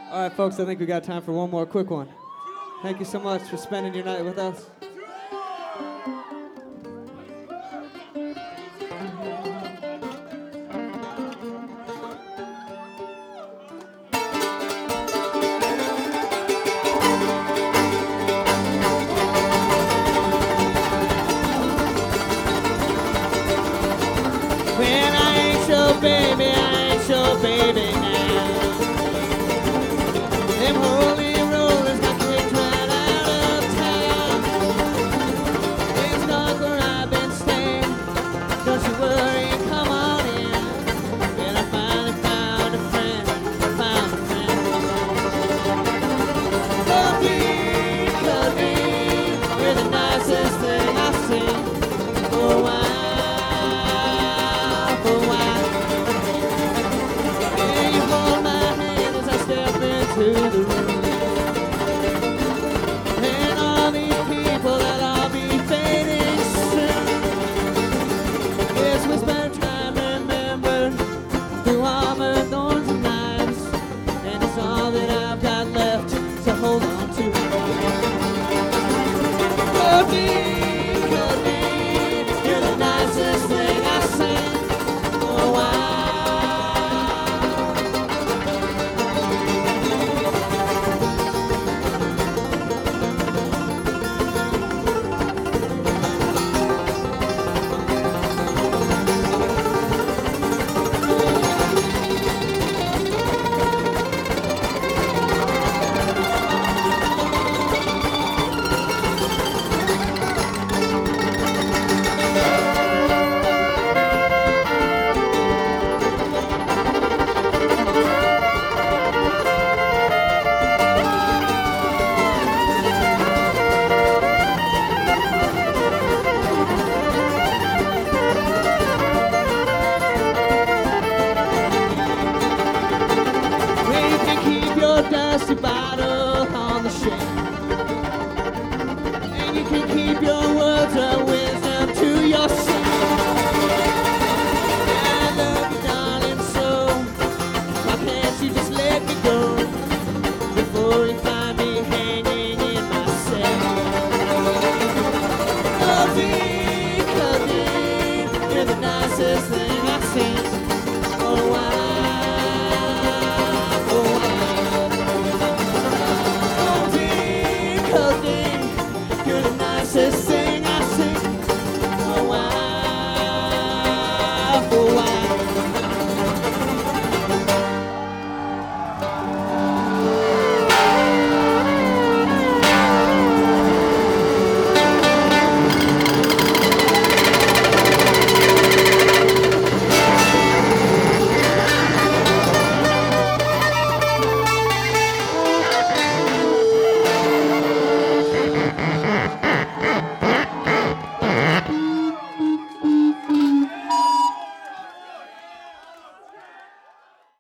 All right, folks, I think we got time for one more quick one. Thank you so much for spending your night with us. Well, I ain't your baby, I ain't your baby now. Them holy rollers got kicked right out of town. It's dark where I've been staying. Don't you worry, come on in. And I finally found a friend. I found a friend. Could be, you're the nicest thing I've seen for a while. To the room, and all these people that I'll be fading soon. Yes, we spent time remembered through armor, thorns, and knives, and it's all that I've got left to hold on to.